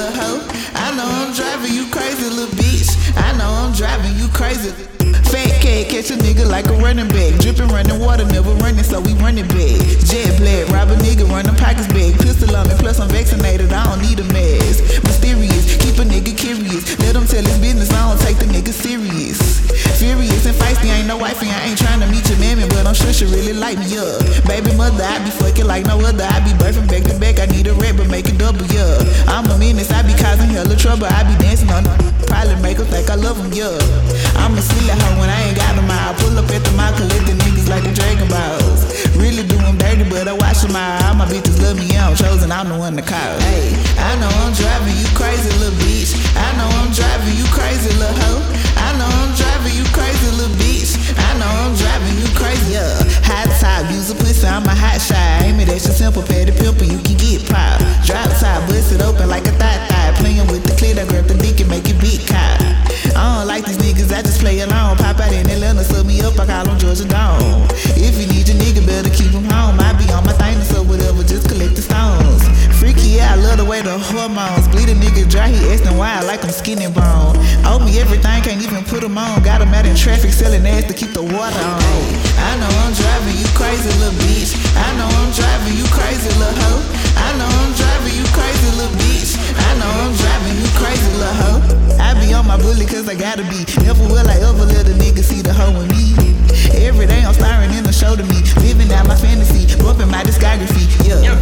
little hoe. I know I'm driving you crazy, little bitch. I know I'm driving you crazy. Fat cat, catch a nigga like a running back. Drippin' running water, never running, so we running back. Jet black, rob a nigga, run them pockets back. Pistol on me, plus I'm vaccinated, I don't need a mask. Mysterious, keep a nigga curious. Let him tell his business, I don't take the nigga serious. Furious and feisty, ain't no wifey, I ain't tryna meet your mammy, but I'm sure she really light me up. Baby mother, I be fucking like no other. I be birthing back to back, I need a rap, but make it double, yeah. I'm a menace, I be causing hella trouble. I be dancing on probably make her think I love him, yeah. I'm a silly hoe when I ain't got them out. Pull up at the mall, collecting niggas like the Dragon Balls. Really do them dirty, but I watch them out. All my bitches love me, yeah, I'm chosen, I'm the one to call. Hey, I know I'm driving you crazy, little bitch. I know I'm driving you crazy, little hoe. I know I'm driving you crazy, little bitch. I know I'm driving you crazy, yeah. Hot top, use a pussy, I'm a hot shot. Aim it at your simple patty pimple, you can get popped. Drop top, bust it open like a thigh. Playing with the clit, I grab the dick and make it big cop. I don't like these niggas, I just play along. Pop out in Atlanta, sub me up, I call him Georgia Dawn. If you need your nigga, better keep him home. I be on my thing, so whatever, just collect the stones. Freaky, yeah, I love the way the hormones bleed a nigga dry, he asking why I like him skinny bone. Owe me everything, can't even put him on. Got him out in traffic, selling ass to keep the water on. I know I'm driving you crazy, little bitch. I know I'm driving you crazy, little hoe. I know I'm driving you crazy, little bitch. I know I'm driving you crazy, little hoe. I be on my bully cause I gotta be. Never will I ever let a nigga see the hoe in me. Every day I'm starring in the show to me. Living out my fantasy, bumping my discography, yeah.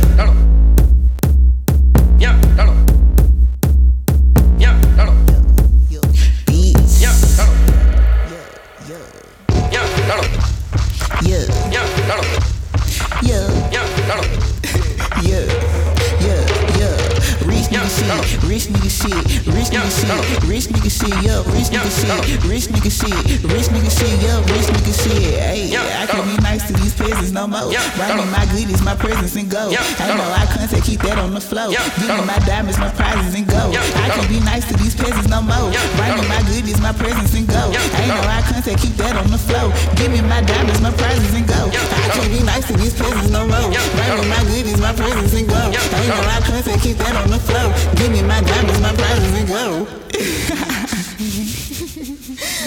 Rich nigga shit, rich nigga shit, rich nigga shit, yo, rich nigga shit, rich nigga shit, rich nigga shit, yo, rich nigga shit. Hey, I can't be nice to these peasants no more. Bring me my goodies, my presents and go. I know I contact, keep that on the flow. Give me my diamonds, my prizes and go. I can't be nice to these peasants no more. Bring me my goodies, my presents and go. I know I contact, keep that on the flow. Give me my diamonds, my prizes and go. I can't be nice to these peasants no more. Bring me my goodies, my presents and go. I know I contact, keep that on the flow. Give me my diamonds, my prizes and go.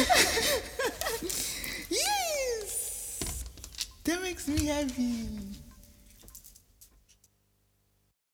Yes! That makes me happy.